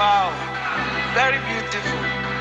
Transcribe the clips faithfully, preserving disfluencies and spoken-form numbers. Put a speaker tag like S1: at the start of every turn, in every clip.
S1: Wow, very beautiful.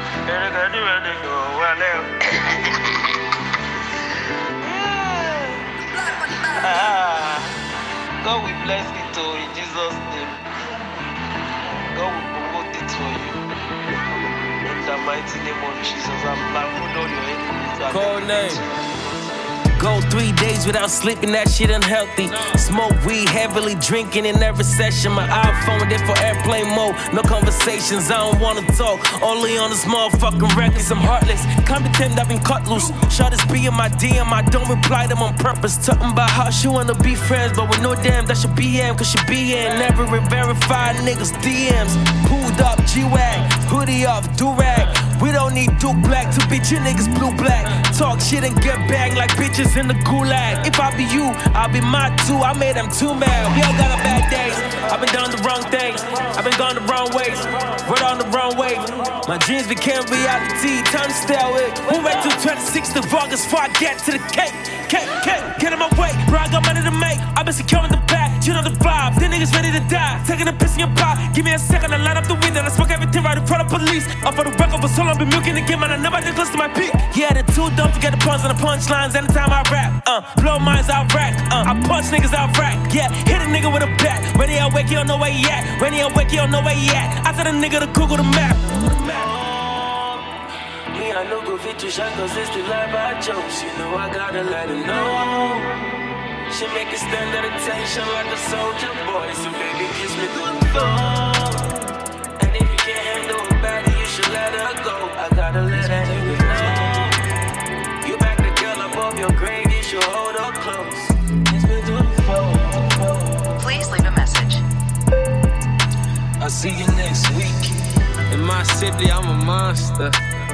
S1: ah, God will bless it all in Jesus' name. God will promote it for you. In the mighty name of Jesus, I'm like, put all your enemies.
S2: Code name. Go three days without sleeping, that shit unhealthy. Smoke weed, heavily drinking in every session. My iPhone there for airplane mode. No conversations, I don't wanna talk. Only on this motherfucking records, I'm heartless. Can't pretend I've been cut loose. Shot this B in my D M, I don't reply them on purpose. Talking about how she wanna be friends, but with no damn, that should be M, cause she be in. Never verify niggas' D Ms. Pulled up, G-Wag, hoodie off, do-rag. We don't need Duke Black to bitch your niggas blue black. Talk shit and get bagged like bitches in the gulag. If I be you, I'll be my two. I made them too mad. We all got our bad days. I've been doing the wrong things. I've been going the wrong ways. Word on the wrong way. My dreams became reality. Time to stay away. Who wait till twenty-sixth of August before I get to the cake? Cake, cake, get in my way. Bro, I got money to make. I've been securing the back. You know the vibe. Them niggas ready to die. Taking a piss in your pot. Give me a second, I light up the window. I smoke everything right in front of police. Up for the record for so long, been milking the game, and I never did close to my peak. Yeah, the two don't forget the puns and the punchlines anytime I rap. Uh, blow minds out rack. Uh, I punch niggas out rack. Yeah, hit a nigga with a bat. When he awake, he don't know where he at. When he awake, he don't know where he at. I tell the nigga to Google the map. Me, I know go fit to shot, cause it's the life I chose. You know I gotta let him know. She make a stand at attention like a soldier boy. So baby, kiss me through the phone. And if you can't handle a baddie, you should let her go. I gotta let that nigga know. You back the girl above your grave, you should hold her close. Kiss me through the phone.
S3: Please leave a message.
S2: I'll see you next week. In my city, I'm a monster.